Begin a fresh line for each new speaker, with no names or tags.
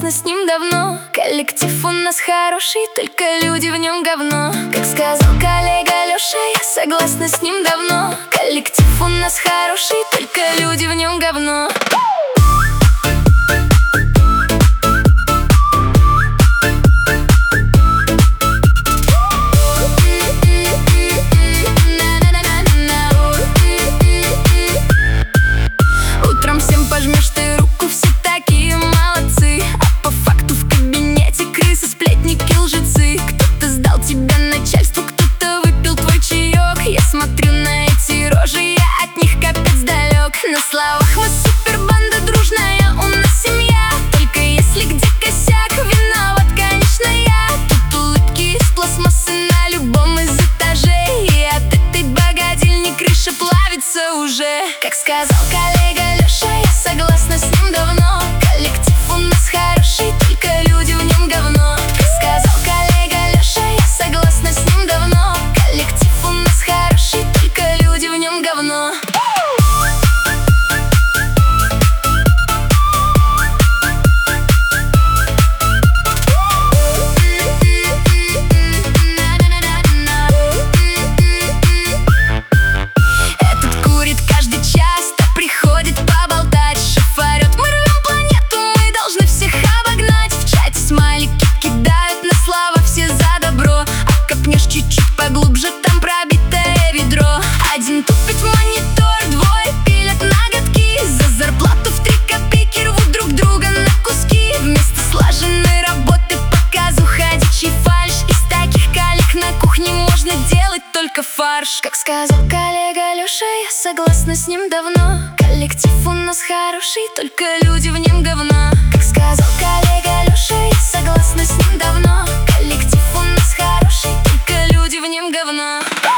согласна с ним давно. Коллектив у нас хороший, только люди в нем говно. Как сказал коллега Леша, я согласна с ним давно. Коллектив у нас хороший, только люди в нем говно. Утром всем пожмешь ты руку, все такие молодцы. А по факту в кабинете крысы, сплетники, лжецы. Кто-то сдал тебя начальству, кто-то выпил твой чаек. Я смотрю на эти рожи, я от них капец далек. На словах мы супер банда дружная, у нас семья. Только если где косяк, виноват, конечно, я. Тут улыбки из пластмассы на любом из этажей. И от этой богадельни крыша плавится уже. Как сказал коллега Леша, я согласна с ним давно. Коллектив у нас хороший, только люди в нем говно. Как сказал коллега Леша, я согласна с ним давно. Коллектив у нас хороший, только люди в нем говно. Глубже, там пробитое ведро. Один тупит в монитор, двое пилят ноготки. За зарплату в 3 копейки рвут друг друга на куски. Вместо слаженной работы показу ходячий фальшь. Из таких коллег на кухне можно делать только фарш. Как сказал коллега Леша, я согласна с ним давно. Коллектив у нас хороший, только люди в нем говно. Как сказал коллега Леша, я согласна с ним давно. Коллектив у нас хороший, только люди в нем говно.